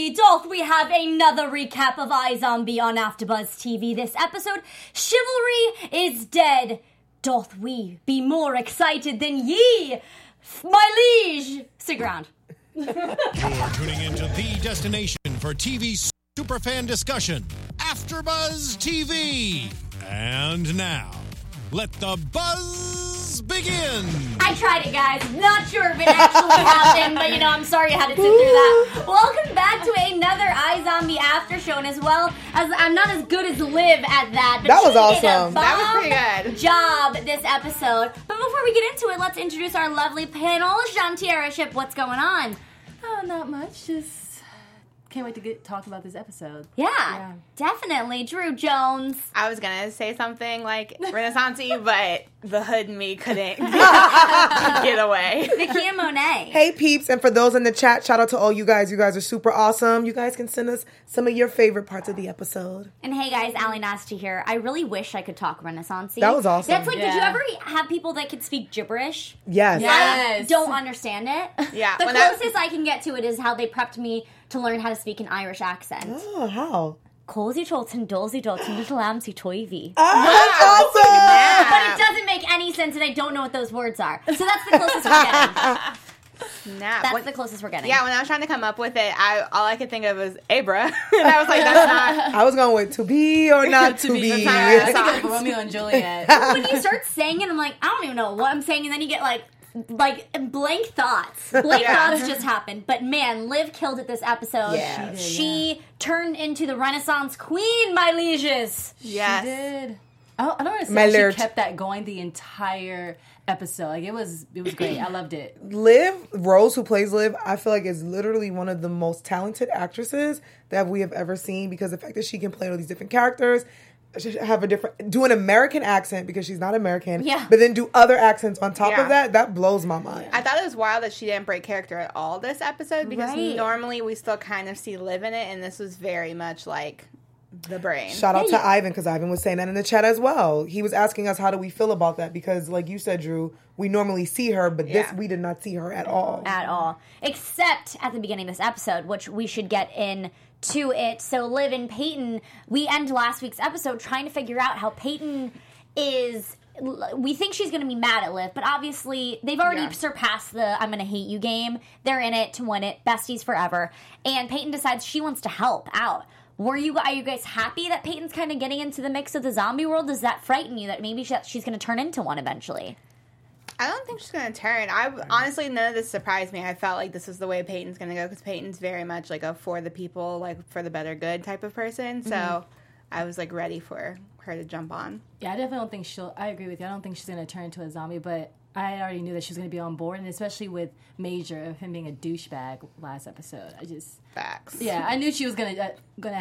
indeed doth we have another recap of iZombie on AfterBuzz TV. This episode, Chivalry is Dead. Doth we be more excited than ye, my liege? Stick around. You're tuning into the destination for TV superfan discussion, AfterBuzz TV. And now, let the buzz begin. I tried it, guys. Not sure if it actually happened, but I'm sorry you had to sit through that. Welcome back to another iZombie after show, and as well as I'm not as good as Liv at that, but that was she awesome. did a That was pretty good job this episode. But before we get into it, let's introduce our lovely panel. Jean-Tierra Ship, what's going on? Oh, not much. Just can't wait to talk about this episode. Yeah, definitely. Drew Jones. I was gonna say something like Renaissance-y, but the hood and me couldn't get away. Nakia Monet. Hey peeps, and for those in the chat, shout out to all you guys. You guys are super awesome. You guys can send us some of your favorite parts of the episode. And hey guys, Ali Nasty here. I really wish I could talk Renaissance-y. That was awesome. That's like, did you ever have people that could speak gibberish? Yes. I don't understand it. Yeah, The when closest I can get to it is how they prepped me to learn how to speak an Irish accent. Oh, how? Cozy Jolton, Dolzy Jolton, Little Amsy Toivy. Oh, that's awesome. But it doesn't make any sense, and I don't know what those words are. So that's the closest we're getting. That's the closest we're getting. Yeah, when I was trying to come up with it, all I could think of was Abra. And I was like, that's not... I was going with to be or not to be. I think of Romeo and Juliet. When you start saying it, I'm like, I don't even know what I'm saying, and then you get like blank thoughts. Blank thoughts just happened. But man, Liv killed it this episode. Yeah. She turned into the Renaissance queen, my lieges. Yes. She did. I don't understand. My She lord. kept that going the entire episode. Like it was great. I loved it. Liv, Rose, who plays Liv, I feel like is literally one of the most talented actresses that we have ever seen, because the fact that she can play all these different characters, have do an American accent because she's not American, but then do other accents on top of that blows my mind. I thought it was wild that she didn't break character at all this episode, because normally we still kind of see Liv in it, and this was very much like the brain. Shout out to Ivan, because Ivan was saying that in the chat as well. He was asking us how do we feel about that, because like you said, Drew, we normally see her, but this we did not see her at all. At all. Except at the beginning of this episode, which we should get in to it. So Liv and Peyton, we end last week's episode trying to figure out how Peyton is... We think she's going to be mad at Liv, but obviously they've already surpassed the I'm going to hate you game. They're in it to win it. Besties forever. And Peyton decides she wants to help out. Are you guys happy that Peyton's kind of getting into the mix of the zombie world? Does that frighten you that maybe she's going to turn into one eventually? I don't think she's going to turn. Honestly, none of this surprised me. I felt like this was the way Peyton's going to go, because Peyton's very much like a for the people, like for the better good type of person. So I was like ready for her to jump on. Yeah, I definitely don't think I agree with you. I don't think she's going to turn into a zombie, but I already knew that she was going to be on board, and especially with Major, of him being a douchebag last episode. Facts. Yeah, I knew she was gonna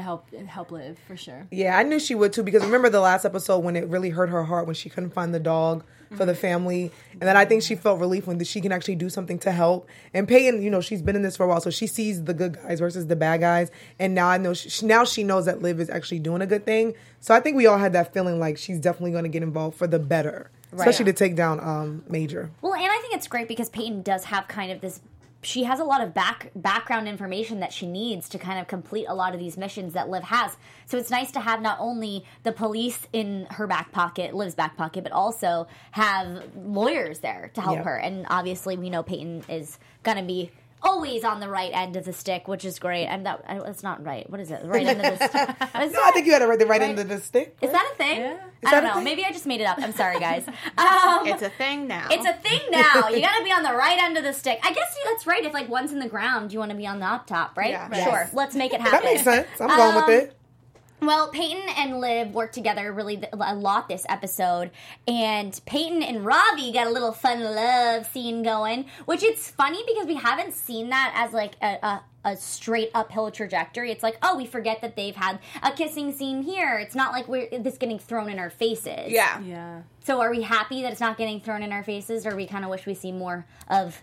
help Liv for sure. Yeah, I knew she would too, because remember the last episode when it really hurt her heart when she couldn't find the dog for the family, and then I think she felt relief when she can actually do something to help. And Peyton, she's been in this for a while, so she sees the good guys versus the bad guys, and now I know she knows that Liv is actually doing a good thing. So I think we all had that feeling like she's definitely going to get involved for the better. Especially to take down Major. Well, and I think it's great because Peyton does have kind of this... She has a lot of background information that she needs to kind of complete a lot of these missions that Liv has. So it's nice to have not only the police in her back pocket, Liv's back pocket, but also have lawyers there to help her. And obviously we know Peyton is going to be always on the right end of the stick, which is great. That's not right. What is it? The right end of the stick? No, I think you had the right end of the stick. Is that a thing? Yeah. I don't know. Maybe I just made it up. I'm sorry, guys. It's a thing now. It's a thing now. You gotta be on the right end of the stick. I guess that's right. If like one's in the ground, you want to be on the up top, right? Yeah. Sure. Yes. Let's make it happen. That makes sense. I'm going with it. Well, Peyton and Liv worked together really a lot this episode, and Peyton and Ravi got a little fun love scene going, which it's funny because we haven't seen that as like a straight uphill trajectory. It's like, oh, we forget that they've had a kissing scene here. It's not like this getting thrown in our faces. Yeah. So are we happy that it's not getting thrown in our faces, or we kind of wish we see more of...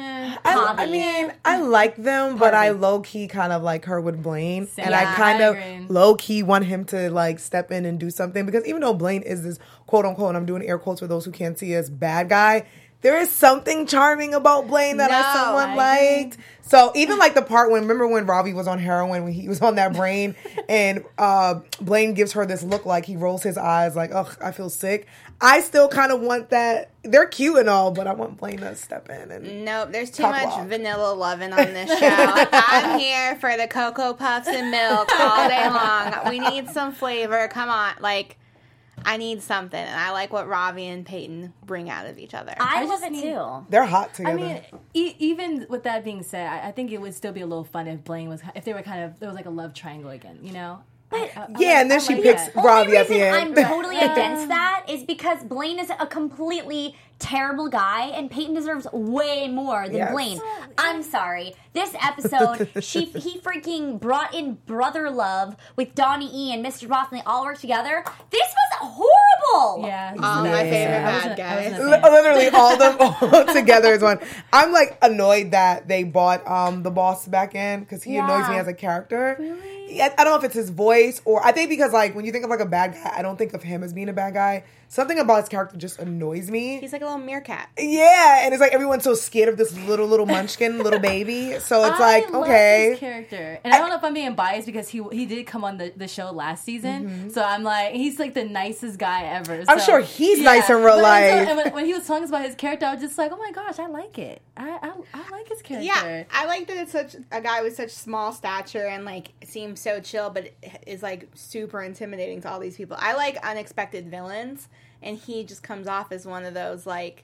I mean, I like them, but I low-key kind of like her with Blaine. Same. And Yeah, I kind I of agree. low-key want him to like step in and do something, because even though Blaine is this quote-unquote, and I'm doing air quotes for those who can't see us, bad guy, there is something charming about Blaine that I No, somewhat I agree. liked. So even like the part remember when Ravi was on heroin, when he was on that brain, and Blaine gives her this look like he rolls his eyes like, ugh, I feel sick. I still kind of want that. They're cute and all, but I want Blaine to step in and Nope, there's too Talk much walk. vanilla loving on this show. I'm here for the Cocoa Puffs and milk all day long. We need some flavor. Come on. Like, I need something. And I like what Ravi and Peyton bring out of each other. I I love just it need- too. they're hot together. I mean, even with that being said, I think it would still be a little fun if Blaine was, if they were kind of, there was like a love triangle again, you know? yeah, and then I she like picks that. Ravi at The the reason end. I'm totally against that is because Blaine is a completely terrible guy, and Peyton deserves way more than Yes. Blaine. I'm sorry. This episode, he freaking brought in brother love with Donnie E and Mr. Ross, and they all worked together. This was horrible. Yeah. All my favorite I bad wasn't- I guys. wasn't a fan. Literally all them all together is one. I'm like annoyed that they bought the boss back in because he annoys me Yeah. as a character. Yeah, I don't know if it's his voice or I think because like when you think of like a bad guy, I don't think of him as being a bad guy. Something about his character just annoys me. He's like a little meerkat. Yeah, and it's like everyone's so scared of this little munchkin, little baby. So it's I like, love okay. his character, and I don't know if I'm being biased because he did come on the show last season, so I'm like he's like the nicest guy ever. I'm so- sure he's nice in real But life. and when he was talking about his character, I was just like, oh my gosh, I like it. I like his character. Yeah, I like that it's such a guy with such small stature and like seems so chill, but is like super intimidating to all these people. I like unexpected villains, and he just comes off as one of those like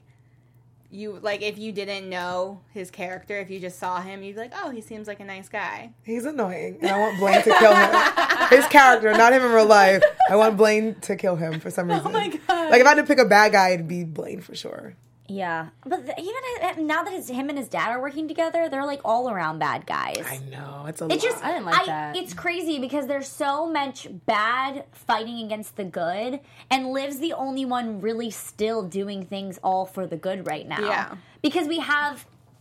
you like if you didn't know his character, if you just saw him, you'd be like, oh, he seems like a nice guy. He's annoying, and I want Blaine to kill him. His character, not him in real life. I want Blaine to kill him for some reason. Oh my God. Like if I had to pick a bad guy, it'd be Blaine for sure. Yeah. But even now that him and his dad are working together, they're like all around bad guys. I know it's a It lot. just I didn't like that. It's crazy because there's so much bad fighting against the good, and Liv's the only one really still doing things all for the good right now. Yeah. Because we have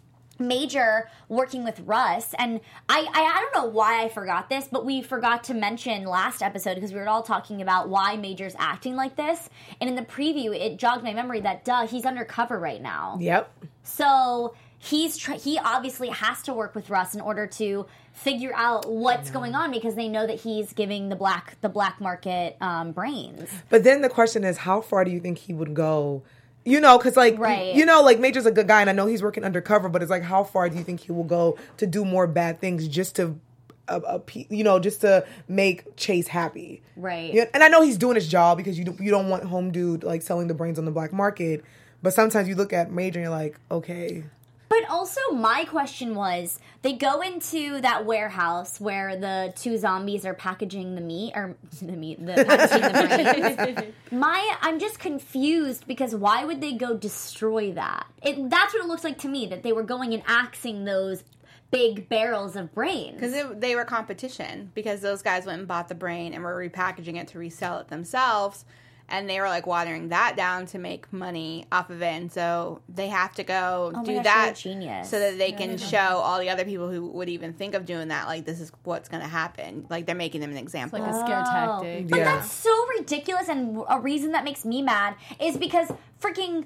Major working with Russ, and I don't know why I forgot this, but we forgot to mention last episode because we were all talking about why Major's acting like this, and in the preview it jogged my memory that he's undercover right now. Yep. So he obviously has to work with Russ in order to figure out what's going on because they know that he's giving the black market brains. But then the question is, how far do you think he would go? You know, because like, Right. you know, like Major's a good guy, and I know he's working undercover. But it's like, how far do you think he will go to do more bad things just to, just to make Chase happy? Right. Yeah, and I know he's doing his job because you don't want home dude like selling the brains on the black market. But sometimes you look at Major and you're like, okay. But also, my question was, they go into that warehouse where the two zombies are packaging packaging the brains. I'm just confused because why would they go destroy that? That's what it looks like to me, that they were going and axing those big barrels of brains. Because they were competition, because those guys went and bought the brain and were repackaging it to resell it themselves, and they were like watering that down to make money off of it, and so they have to go Oh my do gosh, that you're a genius. so that they can show all the other people who would even think of doing that, like, this is what's going to happen. Like, they're making them an example. Like a scare tactic. But Yeah. that's so ridiculous, and a reason that makes me mad is because freaking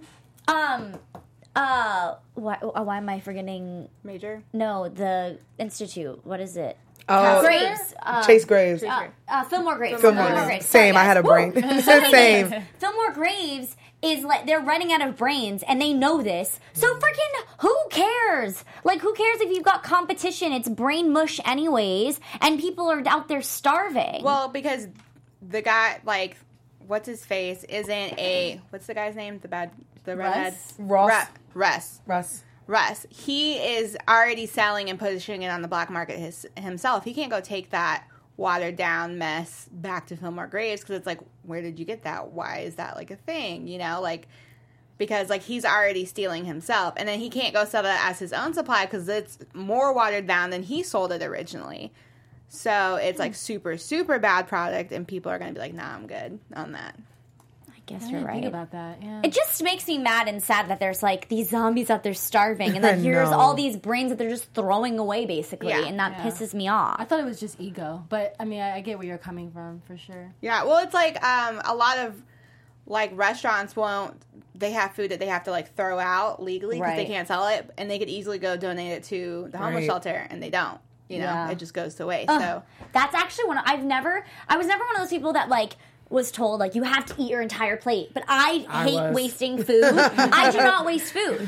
why am I forgetting? Major? No, the institute. What is it? Oh, Graves. Chase Graves. Fillmore Graves. Fillmore Graves. Same. I had a brain. Same. Fillmore Graves is like they're running out of brains, and they know this. So freaking who cares? Like, who cares if you've got competition? It's brain mush anyways, and people are out there starving. Well, because the guy, like, what's his face, what's the guy's name? The redhead? Ross. Russ. Russ, he is already selling and pushing it on the black market himself. He can't go take that watered down mess back to Fillmore Graves because it's like, where did you get that? Why is that like a thing? You know, like, because like he's already stealing himself, and then he can't go sell that as his own supply because it's more watered down than he sold it originally. So it's like super, super bad product, and people are going to be like, nah, I'm good on that. I guess I you're didn't think right. about that. Yeah. It just makes me mad and sad that there's like these zombies out there starving, and then I here's know. all these brains that they're just throwing away, basically, Yeah. and that Yeah. pisses me off. I thought it was just ego, but I mean, I get where you're coming from for sure. Yeah, well, it's like a lot of like restaurants won't. They have food that they have to like throw out legally because they Right. can't sell it, and they could easily go donate it to the homeless Right. shelter, and they don't. You know, Yeah. it just goes to waste. So That's actually I was never one of those people that like was told like you have to eat your entire plate, but I hate was. wasting food. I do not waste food.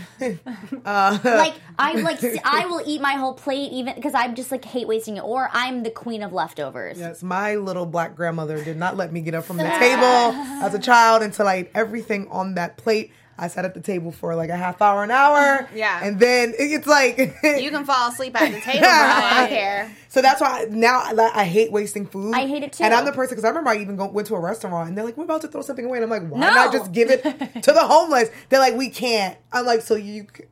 Like I will eat my whole plate even because I just like hate wasting it, or I'm the queen of leftovers. Yes, my little black grandmother did not let me get up from the table as a child until I ate everything on that plate. I sat at the table for like a half hour, an hour. Yeah. And then it's like... you can fall asleep at the table, bro. I don't care. So that's why now I hate wasting food. I hate it too. And I'm the person, because I remember I even went to a restaurant and they're like, we're about to throw something away. And I'm like, why No. not just give it to the homeless? They're like, we can't. I'm like, so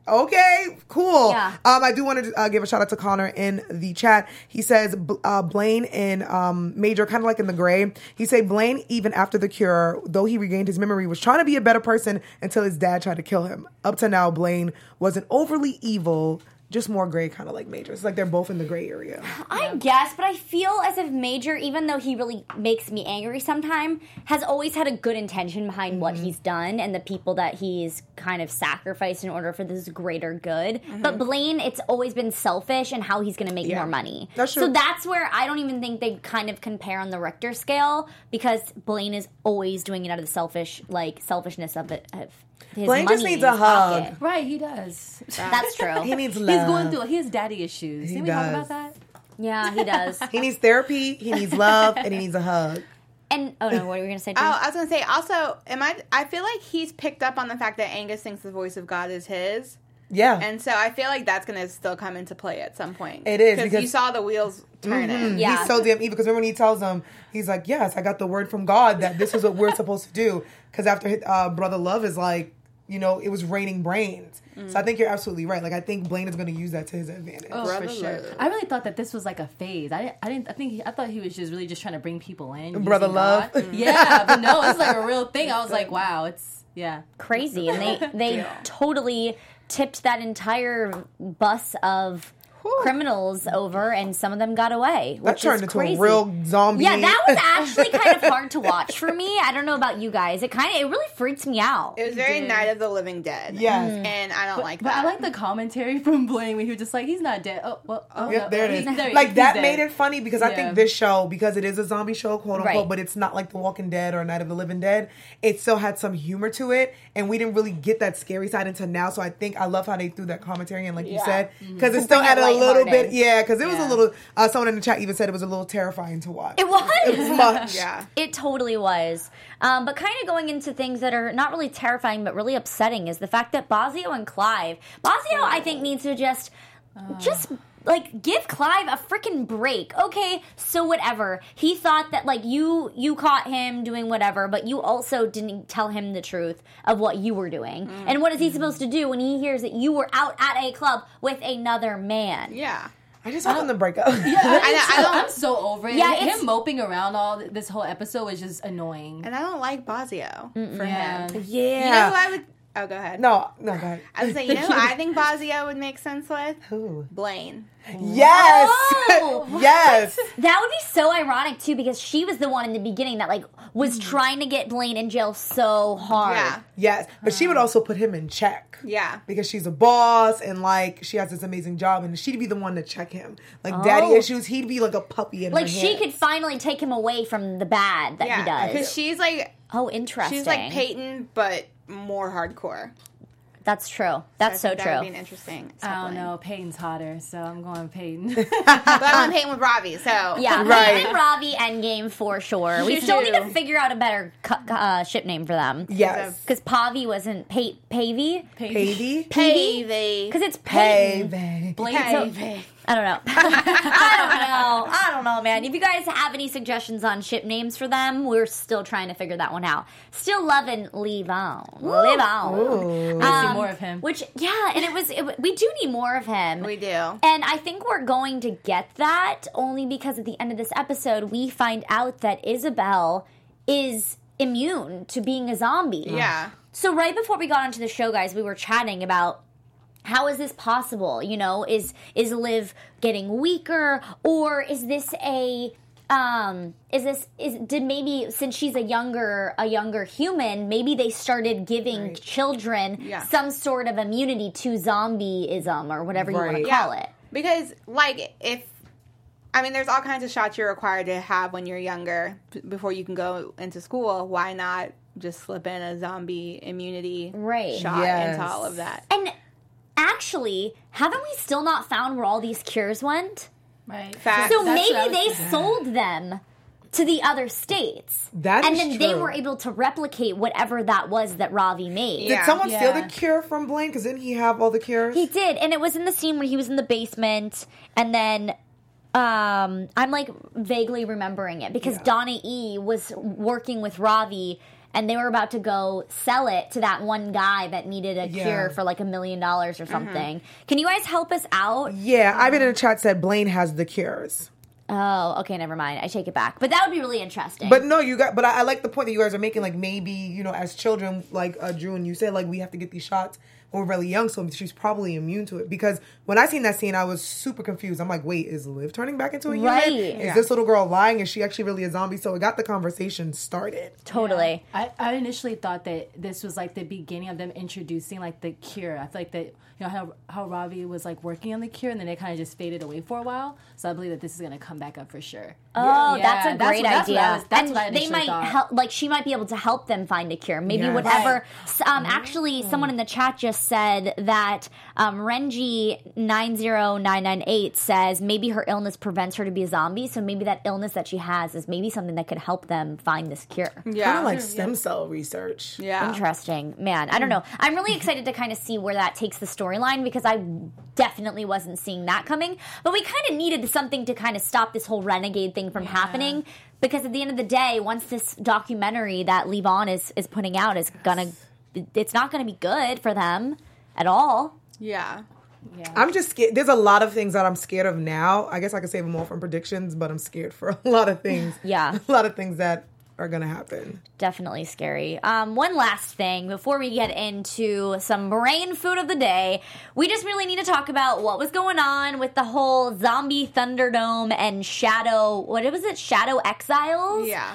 okay, cool. Yeah. I do want to give a shout out to Connor in the chat. He says Blaine and Major, kind of like in the gray. He said Blaine, even after the cure, though he regained his memory, was trying to be a better person until his dad tried to kill him. Up to now, Blaine wasn't overly evil, just more gray, kind of like Major. It's like they're both in the gray area. I guess, but I feel as if Major, even though he really makes me angry sometimes, has always had a good intention behind what he's done and the people that he's kind of sacrificed in order for this greater good. But Blaine, it's always been selfish and how he's going to make more money. That's true. So that's where I don't even think they kind of compare on the Richter scale, because Blaine is always doing it out of the selfishness of it. Of his Blaine just money needs in a his hug. pocket. Right, he does. That's true. He needs He's love. going through his daddy issues. He Didn't we talk does. about that? Yeah, he does. He needs therapy, he needs love, and he needs a hug. And, oh no, what were you going to say, Oh, Drew? I was gonna say also, I feel like he's picked up on the fact that Angus thinks the voice of God is his. Yeah. And so I feel like that's going to still come into play at some point. It is, because because- you saw the wheels turning. Yeah. He's so damn evil, because remember when he tells them, he's like, yes, I got the word from God that this is what we're supposed to do. Because after Brother Love is like, it was raining brains. So I think you're absolutely right. Like, I think Blaine is going to use that to his advantage. Oh, Brother for sure. Love. I really thought that this was like a phase. I thought he was just really just trying to bring people in. Brother using Love. God. Yeah, but no, it's like a real thing. I was like, wow, it's Crazy, and they totally tipped that entire bus of criminals over, and some of them got away. That Which turned is into crazy. a real zombie. Yeah, that was actually kind of hard to watch for me. I don't know about you guys. It really freaked me out. It was very Night of the Living Dead. Yes. And I don't like But that. I like the commentary from Blaine when he was just like, he's not dead. Yep, there it is. He's Like, that dead. made it funny, because I Yeah. think this show, because it is a zombie show, quote unquote, Right. but it's not like The Walking Dead or Night of the Living Dead. It still had some humor to it, and we didn't really get that scary side until now. So I love how they threw that commentary in, like you said, because it still bring it added a little lighthearted. bit. Yeah, because it was a Yeah. little. Someone in the chat even said it was a little terrifying to watch. It was. It was much. Yeah. It totally was. But kind of going into things that are not really terrifying but really upsetting is the fact that Bosio and Clive. Bosio, I think, needs to just like give Clive a freaking break. Okay, so whatever. He thought that like you caught him doing whatever, but you also didn't tell him the truth of what you were doing. And what is he supposed to do when he hears that you were out at a club with another man? Yeah. I just want them to break up. I'm so over it. Yeah, it's- him moping around this whole episode was just annoying. And I don't like Bosio for Yeah. him. Yeah. You know who I would... Oh, go ahead. No, go ahead. I was saying, you know who I think Bosio would make sense with? Who? Blaine. Yes. Oh! Yes. That would be so ironic too, because she was the one in the beginning that like was trying to get Blaine in jail so hard. Yeah. Yes. But she would also put him in check. Yeah. Because she's a boss and like she has this amazing job, and she'd be the one to check him. Like daddy Oh. issues, he'd be like a puppy in Like her she hand. could finally take him away from the bad that he Yeah. does. Because she's like Interesting. Peyton, but more hardcore. That's true. That's so I think that would be true. an interesting. I don't sibling. know. Peyton's hotter, so I'm going Peyton. But I want Peyton with Ravi, so Yeah, Right. Peyton and Ravi endgame for sure. We still need to figure out a better ship name for them. Yes. Because Pavi wasn't Pavy. Pavy. Pavy. Because it's Peyton. Pavy. Blaine, Pavy. I don't know. I don't know, man. If you guys have any suggestions on ship names for them, we're still trying to figure that one out. Still loving Live On. Live On. I see more of him. Which, yeah, and we do need more of him. We do. And I think we're going to get that only because at the end of this episode, we find out that Isabel is immune to being a zombie. Yeah. So right before we got onto the show, guys, we were chatting about how is this possible? You know, is Liv getting weaker, or is this a did maybe since she's a younger human, maybe they started giving children some sort of immunity to zombieism or whatever you want to call it. Because there's all kinds of shots you're required to have when you're younger before you can go into school. Why not just slip in a zombie immunity shot into all of that? And actually, haven't we still not found where all these cures went? Right. So maybe they sold them to the other states. And then they were able to replicate whatever that was that Ravi made. Did someone steal the cure from Blaine? Because didn't he have all the cures? He did. And it was in the scene where he was in the basement. And then I'm like vaguely remembering it because Donna E was working with Ravi. And they were about to go sell it to that one guy that needed a cure for like $1 million or something. Can you guys help us out? Yeah, Ivan in the chat said Blaine has the cures. Oh, okay, never mind. I take it back. But that would be really interesting. But no, but I like the point that you guys are making. Like maybe, as children, like Drew and you said, like we have to get these shots when we're really young, so she's probably immune to it. Because when I seen that scene, I was super confused. I'm like, wait, is Liv turning back into a human? Right. Is this little girl lying? Is she actually really a zombie? So it got the conversation started. Totally. Yeah. I initially thought that this was like the beginning of them introducing like the cure. I feel like that how Ravi was like working on the cure and then it kind of just faded away for a while. So I believe that this is going to come back up for sure. Oh, that's a great idea. That's what I and they might thought. help. Like she might be able to help them find a cure. Maybe whatever. Actually, someone in the chat just said that Renji90998 says maybe her illness prevents her to be a zombie. So maybe that illness that she has is maybe something that could help them find this cure. Yeah, kind of like stem cell research. Yeah, interesting, man. I don't know. I'm really excited to kind of see where that takes the storyline because I definitely wasn't seeing that coming. But we kind of needed something to kind of stop this whole renegade thing from happening. Because at the end of the day, once this documentary that Levon is putting out is it's not gonna be good for them at all. Yeah. I'm just scared. There's a lot of things that I'm scared of now. I guess I could save them all from predictions, but I'm scared for a lot of things. Yeah. A lot of things that are going to happen. Definitely scary. One last thing before we get into some brain food of the day, we just really need to talk about what was going on with the whole zombie Thunderdome and Shadow Exiles? Yeah.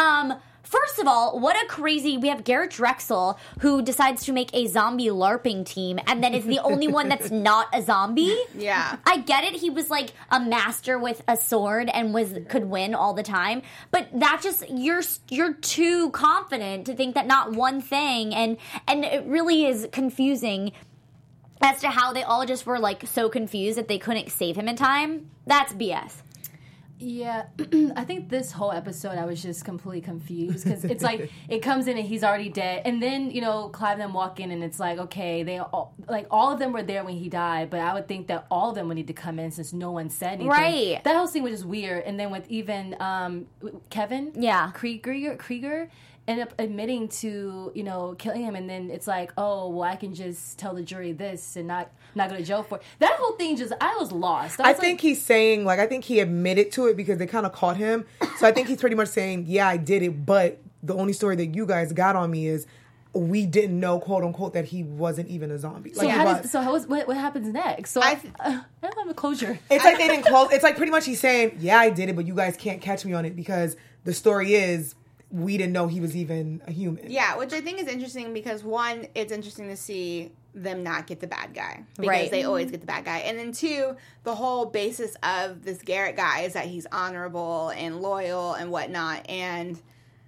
First of all, what a crazy... We have Garrett Drexel, who decides to make a zombie LARPing team, and then is the only one that's not a zombie. Yeah. I get it. He was like a master with a sword and could win all the time. But that just... You're too confident to think that not one thing... And it really is confusing as to how they all just were like so confused that they couldn't save him in time. That's BS. Yeah, I think this whole episode I was just completely confused because it's like it comes in and he's already dead, and then Clive and them walk in and it's like okay, they all of them were there when he died, but I would think that all of them would need to come in since no one said anything. Right. That whole scene was just weird, and then with even Kevin, Krieger. Ended up admitting to killing him, and then it's like, oh well, I can just tell the jury this and not go to jail for it. That whole thing. I was lost. I think he's saying I think he admitted to it because they kind of caught him. So I think he's pretty much saying, yeah, I did it, but the only story that you guys got on me is we didn't know, quote unquote, that he wasn't even a zombie. So what happens next? So I don't have a closure. It's like they didn't close. It's like pretty much he's saying, yeah, I did it, but you guys can't catch me on it because the story is we didn't know he was even a human. Yeah, which I think is interesting because one, it's interesting to see them not get the bad guy because they always get the bad guy, and then two, the whole basis of this Garrett guy is that he's honorable and loyal and whatnot, and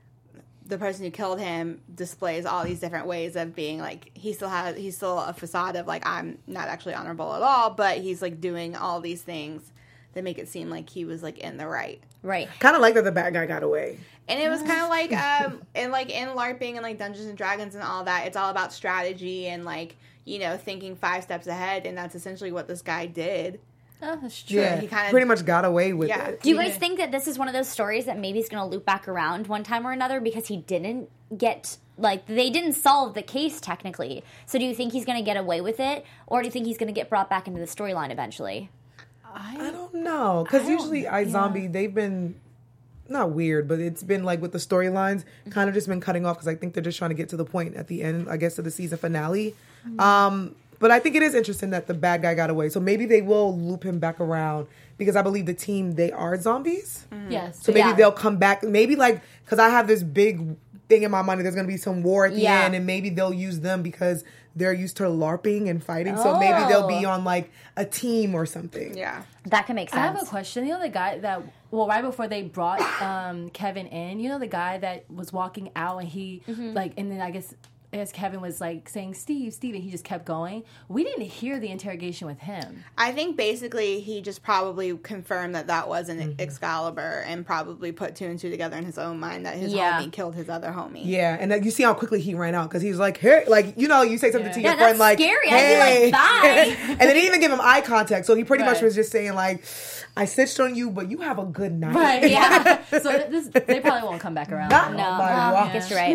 the person who killed him displays all these different ways of being like he's still a facade of like I'm not actually honorable at all, but he's like doing all these things that make it seem like he was like in the right. Kind of like that the bad guy got away. And it was kind of like, in LARPing and like Dungeons and Dragons and all that, it's all about strategy and like, thinking 5 steps ahead. And that's essentially what this guy did. Oh, that's true. Yeah, he kind of pretty much got away with it. Do you guys think that this is one of those stories that maybe is going to loop back around one time or another because he didn't get, they didn't solve the case technically. So do you think he's going to get away with it? Or do you think he's going to get brought back into the storyline eventually? I don't know. Because usually iZombie, they've been... not weird, but it's been like with the storylines kind of just been cutting off because I think they're just trying to get to the point at the end, I guess, of the season finale. But I think it is interesting that the bad guy got away. So maybe they will loop him back around because I believe the team, they are zombies. Yes. So maybe they'll come back. Maybe because I have this big thing in my mind, there's going to be some war at the end, and maybe they'll use them because they're used to LARPing and fighting. So maybe they'll be on a team or something. Yeah. That can make sense. I have a question. You know the guy that, right before they brought Kevin in, you know the guy that was walking out and he, and then I guess Kevin was saying, Steve, and he just kept going. We didn't hear the interrogation with him. I think basically he just probably confirmed that wasn't Excalibur and probably put 2 and 2 together in his own mind that his homie killed his other homie. Yeah, and you see how quickly he ran out because he was like, hey, you say something to your friend that's scary. I'd be like, bye. And they didn't even give him eye contact, so he pretty much was just saying I snitched on you, but you have a good night. Right, yeah. So they probably won't come back around. No, I guess you're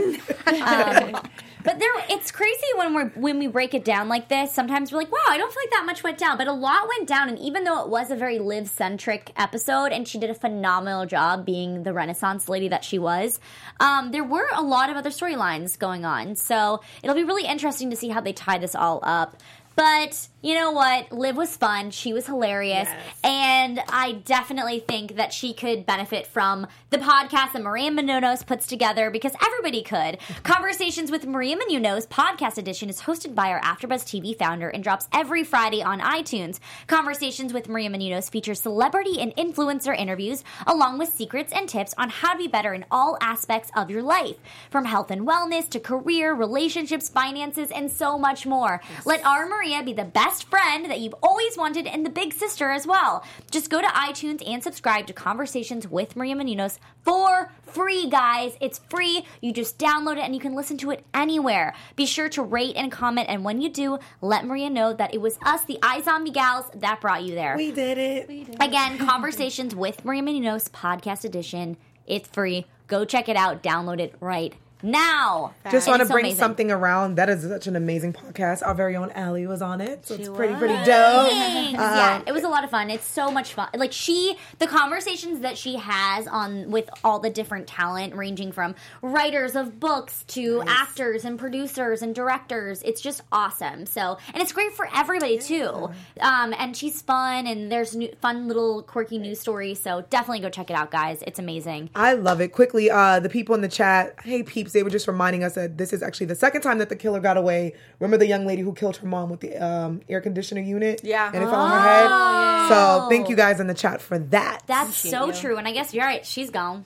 right. But it's crazy when we break it down like this. Sometimes we're like, wow, I don't feel like that much went down. But a lot went down. And even though it was a very Liv-centric episode, and she did a phenomenal job being the Renaissance lady that she was, there were a lot of other storylines going on. So it'll be really interesting to see how they tie this all up. But you know what? Liv was fun. She was hilarious. Yes. And I definitely think that she could benefit from the podcast that Maria Menounos puts together because everybody could. Conversations with Maria Menounos podcast edition is hosted by our AfterBuzz TV founder and drops every Friday on iTunes. Conversations with Maria Menounos features celebrity and influencer interviews along with secrets and tips on how to be better in all aspects of your life. From health and wellness to career, relationships, finances, and so much more. Yes. Let our Maria be the best friend that you've always wanted and the big sister as well. Just go to iTunes and subscribe to Conversations with Maria Menounos for free, guys. It's free. You just download it and you can listen to it anywhere. Be sure to rate and comment, and when you do, let Maria know that it was us, the iZombie Gals, that brought you there. We did it. Again, Conversations with Maria Menounos podcast edition. It's free. Go check it out. Download it right now. Just want to bring something around. That is such an amazing podcast. Our very own Allie was on it, so it's pretty dope. Yeah, it was a lot of fun. It's so much fun. The conversations that she has with all the different talent, ranging from writers of books to actors and producers and directors. It's just awesome. So, and it's great for everybody too. And she's fun, and there's fun little quirky news stories. So definitely go check it out, guys. It's amazing. I love it. Quickly, the people in the chat, hey peeps. They were just reminding us that this is actually the second time that the killer got away. Remember the young lady who killed her mom with the air conditioner unit? Yeah. And it fell on her head? Yeah. So thank you guys in the chat for that. That's so true. And I guess you're right. She's gone.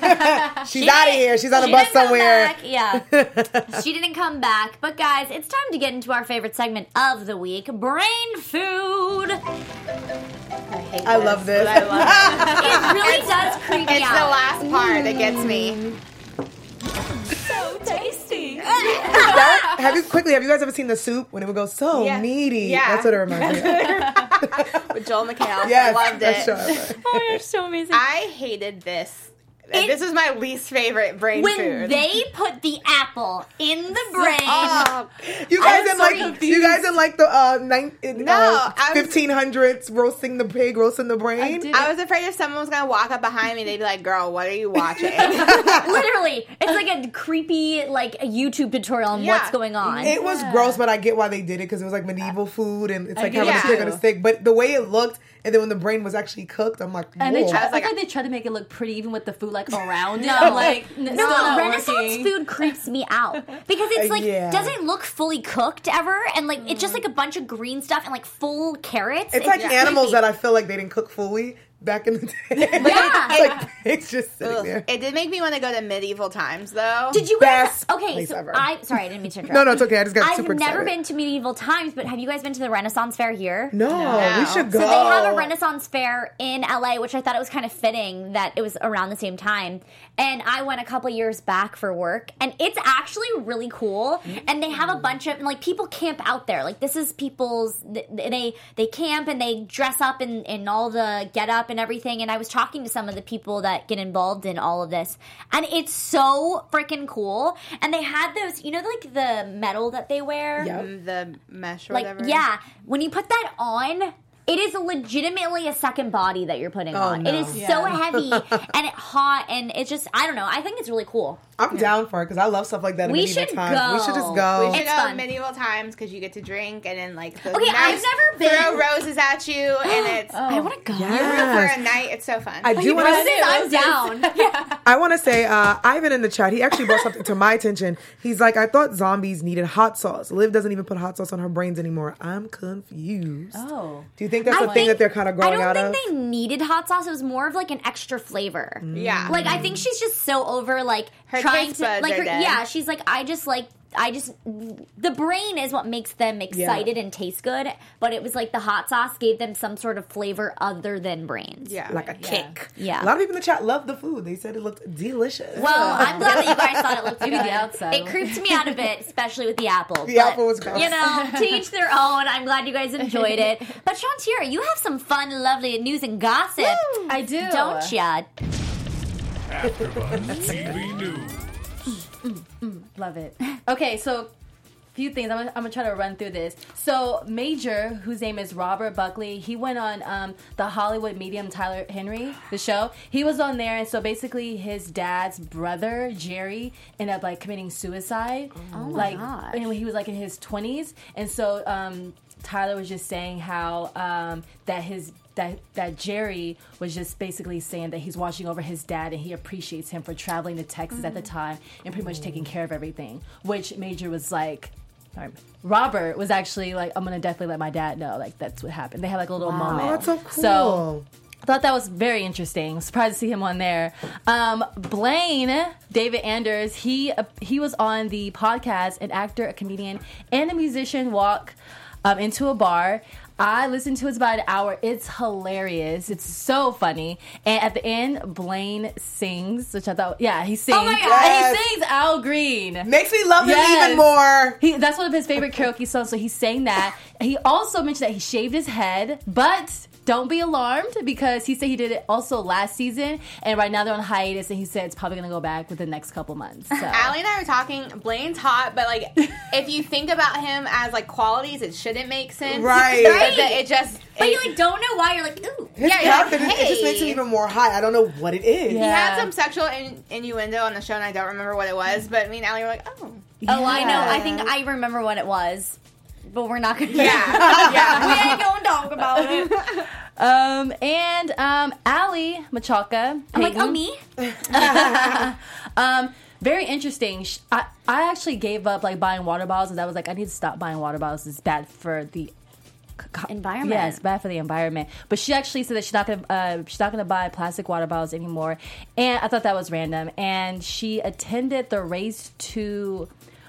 She's out of here. She's on a bus somewhere. Yeah. She didn't come back. But guys, it's time to get into our favorite segment of the week, Brain Food. I love this. I love it. It really does creep me out. It's the last part that gets me. So tasty. Have you guys ever seen The Soup when it would go meaty? Yeah. That's what it reminds me of. With Joel McHale. Yes, loved it. Oh, you're so amazing. I hated this. This is my least favorite brain food. When they put the apple in the brain. You guys didn't like the 1500s roasting the pig, roasting the brain? I was afraid if someone was going to walk up behind me, they'd be like, girl, what are you watching? Literally. It's like a creepy a YouTube tutorial on what's going on. It was gross, but I get why they did it because it was like medieval food and it's like having a stick on a stick. But the way it looked, and then when the brain was actually cooked, I'm like, whoa. And I think they tried to make it look pretty even with the food around it. No, Renaissance food creeps me out because it's doesn't look fully cooked ever, and it's just a bunch of green stuff and full carrots. It's like animals creepy. That I feel like they didn't cook fully back in the day. Yeah. It's like pigs just sitting there. It did make me want to go to medieval times, though. Did you guys? Okay, so ever. Sorry, I didn't mean to interrupt. No, it's okay. I just got super excited. I've never been to medieval times, but have you guys been to the Renaissance Fair here? No, we should go. So they have a Renaissance Fair in LA, which I thought it was kind of fitting that it was around the same time. And I went a couple years back for work, and it's actually really cool. And they have a bunch of people camp out there. This is people's. They camp and they dress up in all the get up and everything. And I was talking to some of the people that get involved in all of this, and it's so freaking cool. And they had those, the metal that they wear, the mesh or whatever. Yeah, when you put that on, it is legitimately a second body that you're putting on. no. It is so heavy and it hot, and it's just, I don't know. I think it's really cool. I'm down for it because I love stuff like that. In We medieval should times. go. We should just go. We should It's go fun. medieval times because you get to drink and then like the Okay, I've never been. throw roses at you and it's I want to go. you're for a night. It's so fun. I do want to. Roses, I'm down. I want to say, Ivan in the chat, he actually brought something to my attention. He's like, I thought zombies needed hot sauce. Liv doesn't even put hot sauce on her brains anymore. I'm confused. Oh. Do you think that's the thing that they're kind of growing out I of? don't think they needed hot sauce. It was more of like an extra flavor. Yeah. Like I think she's just so over like Her trying taste to buds like are her, dead. yeah, she's like I just the brain is what makes them excited and taste good, but it was like the hot sauce gave them some sort of flavor other than brains. Yeah. Like a kick. Yeah. A lot of people in the chat love the food. They said it looked delicious. Well, I'm glad that you guys thought it looked good. Maybe the outside. It creeped me out a bit, especially with the apple. The apple was gross. You know, to each their own. I'm glad you guys enjoyed it. But Shantira, you have some fun, lovely news and gossip. I do. Don't ya? AfterBuzz TV News. Love it. Okay, so few things. I'm gonna try to run through this. So Major, whose name is Robert Buckley, he went on the Hollywood Medium Tyler Henry, the show. He was on there, and so basically his dad's brother Jerry ended up like committing suicide. Oh my like gosh. when he was like in his 20s, and so Tyler was just saying how that Jerry was just basically saying that he's watching over his dad and he appreciates him for traveling to Texas at the time and pretty much taking care of everything. Which Major was like, Robert was actually like, I'm gonna definitely let my dad know. Like that's what happened. They had like a little moment. Oh, that's so cool. So I thought that was very interesting. Surprised to see him on there. Blaine David Anders, he was on the podcast. An actor, a comedian, and a musician walk into a bar. I listened to it about an hour. It's hilarious. It's so funny. And at the end, Blaine sings, which I thought, yeah, he sings. Oh my God. Yes. And he sings Al Green. Makes me love him Yes. even more. That's one of his favorite karaoke songs, so he sang that. He also mentioned that he shaved his head, but don't be alarmed because he said he did it also last season, and right now they're on hiatus, and he said it's probably going to go back within the next couple months. So. Allie and I were talking. Blaine's hot, but like, if you think about him as like qualities, it shouldn't make sense, Right. But it just. But you like don't know why you're like, ooh. His Yeah, character, you're like, it just hey. makes him even more high. I don't know what it is. He Yeah. had some sexual innuendo on the show, and I don't remember what it was. But me and Allie were like, oh, Oh, I know. I think I remember what it was, but we're not gonna. yeah. we ain't gonna talk about it. And Allie Machalka. I'm like, oh, Peyton. me? Very interesting. I actually gave up like buying water bottles, and I was like, I need to stop buying water bottles. It's bad for the Environment. Yeah, it's bad for the environment. But she actually said that she's not gonna buy plastic water bottles anymore. And I thought that was random. And she attended the Race to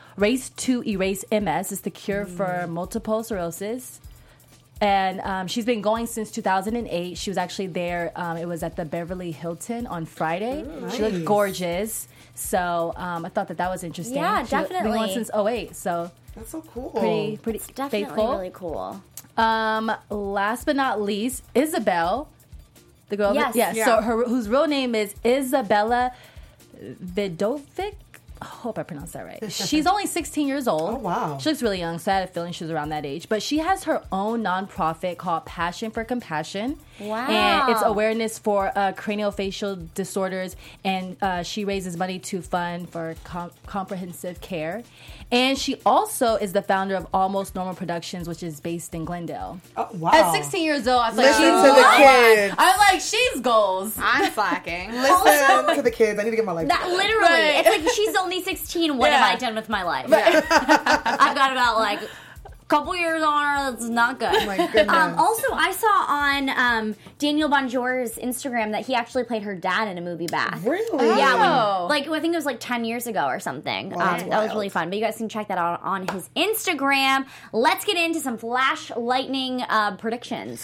Erase MS. It's the cure for multiple sclerosis. And she's been going since 2008. She was actually there. It was at the Beverly Hilton on Friday. Ooh, She looked nice. gorgeous. So I thought that was interesting. Yeah, She's been definitely. going since 2008. So That's so cool. pretty Definitely faithful. really cool. Last but not least, Isabel, the girl. Yes. Yeah. Yeah. So whose real name is Isabella Vidovic. I hope I pronounced that right. She's only 16 years old. Oh, wow. She looks really young, so I had a feeling she was around that age. But she has her own nonprofit called Passion for Compassion. Wow. And it's awareness for craniofacial disorders, and she raises money to fund for comprehensive care. And she also is the founder of Almost Normal Productions, which is based in Glendale. Oh, wow. At 16 years old, I feel like Listen she's to the goals. kids. I'm like, she's goals. I'm slacking. Listen to the kids. I need to get my life. That together. literally, Right. it's like she's only 16. What have Yeah. I done with my life? I've got about like a couple years on her. That's not good. Oh my goodness. Also, I saw on Daniel Bonjour's Instagram that he actually played her dad in a movie back. Really? Yeah, Oh. like I think it was like 10 years ago or something. Wow, That was wild. really fun. But you guys can check that out on his Instagram. Let's get into some Flash Lightning predictions.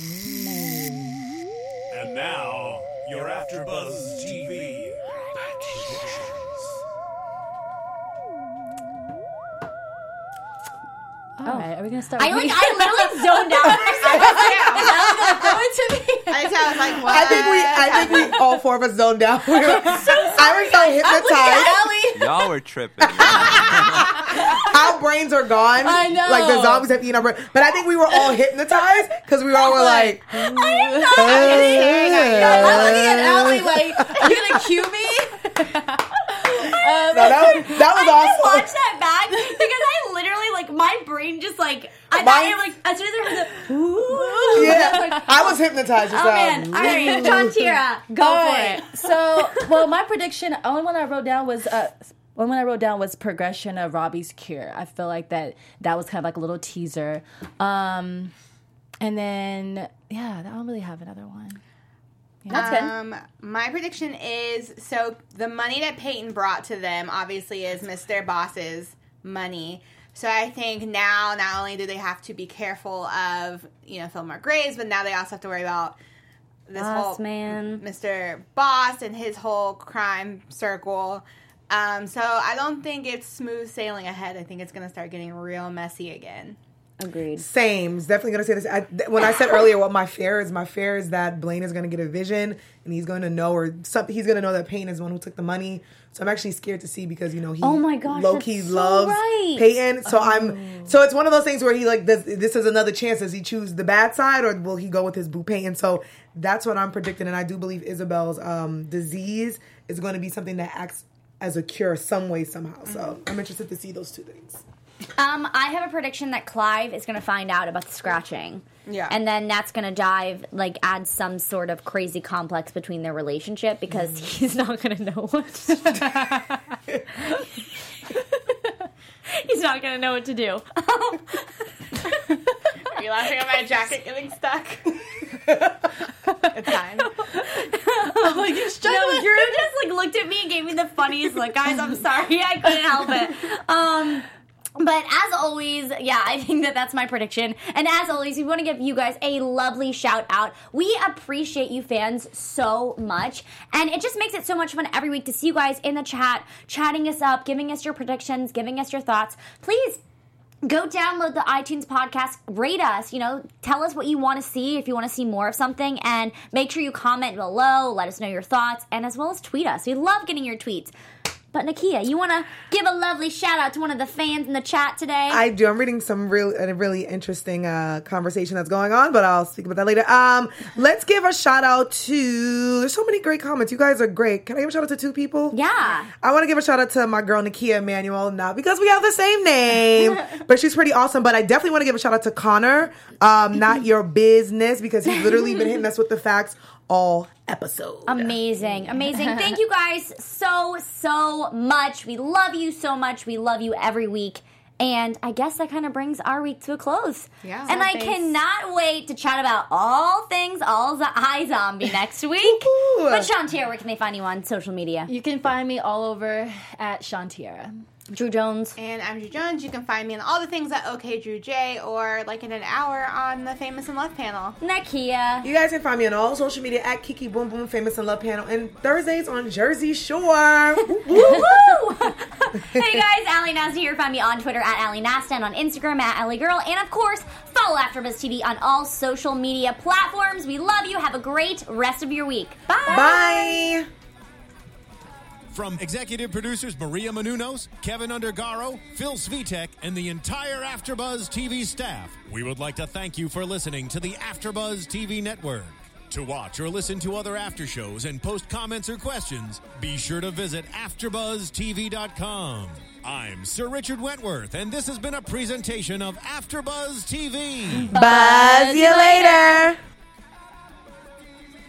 And now, your AfterBuzz TV predictions. All right, are we gonna start? I with me? literally zoned out for a second. Throw it to me. I was like, what? I think we all four of us zoned out. I was so hypnotized. Ellie. Y'all were tripping. our brains are gone. I know. Like the zombies have eaten our brain. But I think we were all hypnotized because we all were like, I am not kidding. I'm looking at Allie like, are you gonna cue me? no, that was I awesome. watched that back because I literally like my brain just like I thought it like as soon as I heard the ooh. Yeah, I was hypnotized. Just Oh man! All right, John Tira, go for it. So, well, my prediction, only one I wrote down was one I wrote down was progression of Robbie's cure. I feel like that was kind of like a little teaser. And then I don't really have another one. That's good. My prediction is, so the money that Peyton brought to them obviously is Mr. Boss's money. So I think now not only do they have to be careful of, Fillmore Graves, but now they also have to worry about this Boss whole man. Mr. Boss and his whole crime circle. So I don't think it's smooth sailing ahead. I think it's going to start getting real messy again. Agreed. Same. Definitely going to say this. When I said earlier what my fear is that Blaine is going to get a vision and he's going to know, he's going to know that Peyton is the one who took the money. So I'm actually scared to see because, he Oh my gosh, low-key that's so loves right. Peyton. So so it's one of those things where he like, this is another chance. Does he choose the bad side or will he go with his boo Peyton? So that's what I'm predicting. And I do believe Isabel's disease is going to be something that acts as a cure some way, somehow. So I'm interested to see those two things. I have a prediction that Clive is going to find out about the scratching. Yeah. And then that's going to add some sort of crazy complex between their relationship because he's not going to know what he's not going to know what to do. Are you laughing at my jacket getting stuck? It's fine. I'm like, you're struggling. No, Drew just looked at me and gave me the funniest look. Guys, I'm sorry. I couldn't help it. But as always, I think that's my prediction. And as always, we want to give you guys a lovely shout out. We appreciate you fans so much. And it just makes it so much fun every week to see you guys in the chat, chatting us up, giving us your predictions, giving us your thoughts. Please go download the iTunes podcast, rate us, tell us what you want to see, if you want to see more of something, and make sure you comment below, let us know your thoughts, and as well as tweet us. We love getting your tweets. But Nakia, you want to give a lovely shout out to one of the fans in the chat today? I do. I'm reading some really interesting conversation that's going on, but I'll speak about that later. Let's give a shout out to. There's so many great comments. You guys are great. Can I give a shout out to two people? Yeah. I want to give a shout out to my girl Nakia Emanuel, not because we have the same name, but she's pretty awesome. But I definitely want to give a shout out to Connor, not your business, because he's literally been hitting us with the facts all episode. Amazing. Thank you guys so much. We love you so much. We love you every week. And I guess that kind of brings our week to a close. Yeah. And I cannot wait to chat about all things iZombie next week. But Shantiera, where can they find you on social media? You can find me all over at Shantiera. Drew Jones. And I'm Drew Jones. You can find me on all the things at OK Drew J or in an hour on the Famous in Love panel. Nakia. You guys can find me on all social media at Kiki Boom Boom Famous in Love panel and Thursdays on Jersey Shore. Woo! Hey guys, Allie Nasta here. Find me on Twitter at Allie Nasta and on Instagram at Allie Girl. And of course, follow AfterBuzz TV on all social media platforms. We love you. Have a great rest of your week. Bye. Bye. From executive producers Maria Menounos, Kevin Undergaro, Phil Svitek, and the entire AfterBuzz TV staff, we would like to thank you for listening to the AfterBuzz TV network. To watch or listen to other after shows and post comments or questions, be sure to visit AfterBuzzTV.com. I'm Sir Richard Wentworth, and this has been a presentation of AfterBuzz TV. Buzz you later.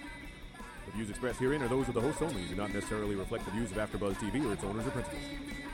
The views expressed herein are those of the hosts only and do not necessarily reflect the views of AfterBuzz TV or its owners or principals.